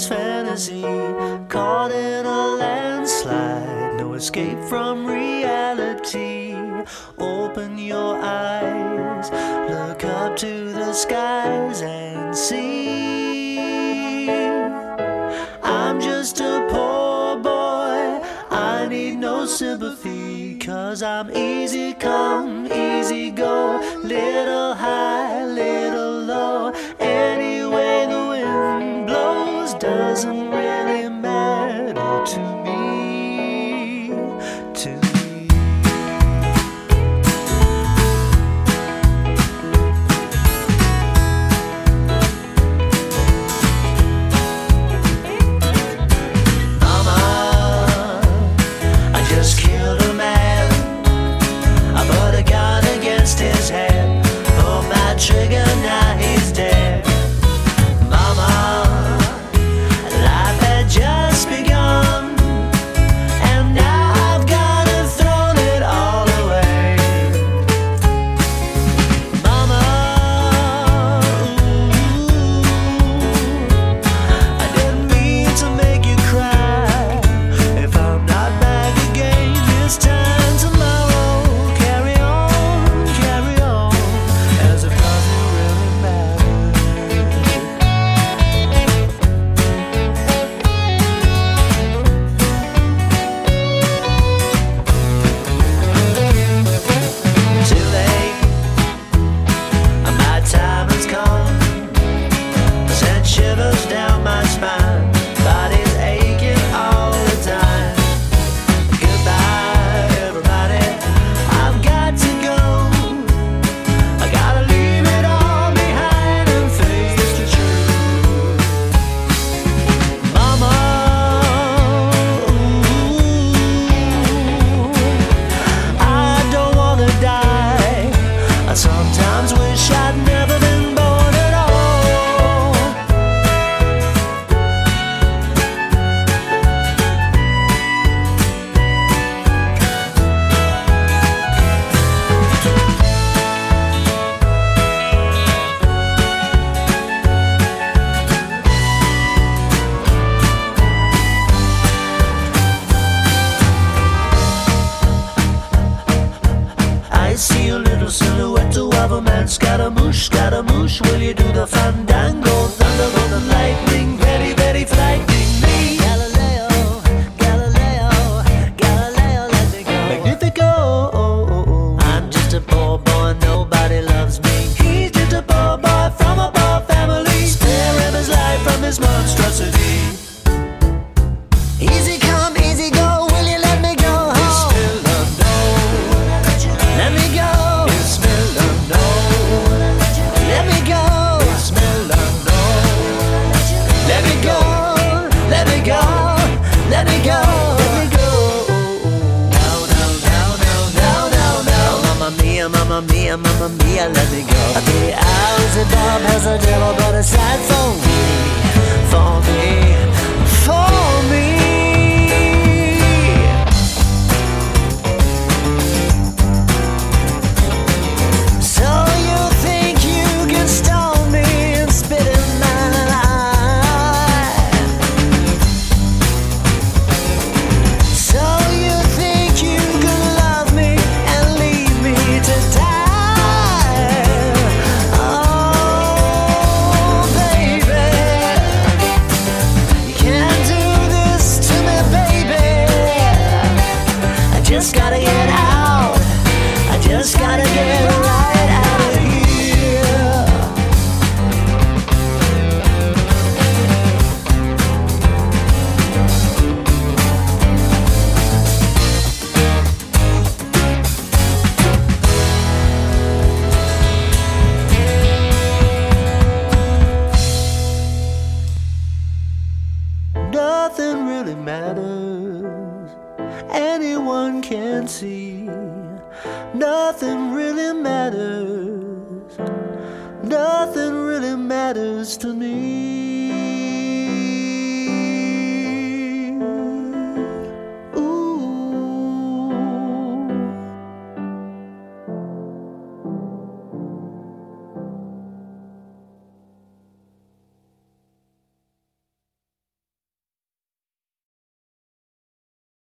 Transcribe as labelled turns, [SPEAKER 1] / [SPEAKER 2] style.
[SPEAKER 1] this fantasy, caught in a landslide, no escape from reality. Open your eyes, look up to the skies and see. I'm just a poor boy, I need no sympathy, 'cause I'm easy come, easy go, little high, little low. Any way the wind blows doesn't really matter to me, to me. Mama, I just killed a man, I put a gun against his head, pulled my trigger, now he's dead. Mama, life had just begun, and now I've gone and thrown it all away. Mama, ooh, I didn't mean to make you cry. If I'm not back again this time tomorrow, carry on, as if nothing really matters. Too late, my time has come, sent shivers down my spine, body's aching all the time. Goodbye, everybody, I've got to go. I gotta leave it all behind and face the truth. Mama, ooh, I don't wanna die. I sometimes wish I'd never been born at all. I see a little silhouette of a man, Scaramouche, will you do the fandango? Thunderbolt and lightning, very, very frightening me. Galileo, let me go. Magnifico, I'm just a poor boy, nobody loves me. He's just a poor boy from a poor family. Spare him his life from his monstrosity. Easy come, easy go, will you let me go home? Bismillah, no. Let me go. Bismillah, no. Let me go. Bismillah, no. Let me go. Let me go. Let me go. Let me go. No, no, no, no, no, no, no. Mamma mia, mamma mia, mamma mia, let me go. The Owlsy Bob has a devil, but a side for me, for me, for me. So you think you can stone me and spit in my eye? So you think you can love me and leave me to die? Oh, baby, you can't do this to me, baby. I just gotta get out. I just gotta get right out of here. Nothing really matters, anyone can see. Nothing really matters, nothing really matters to me.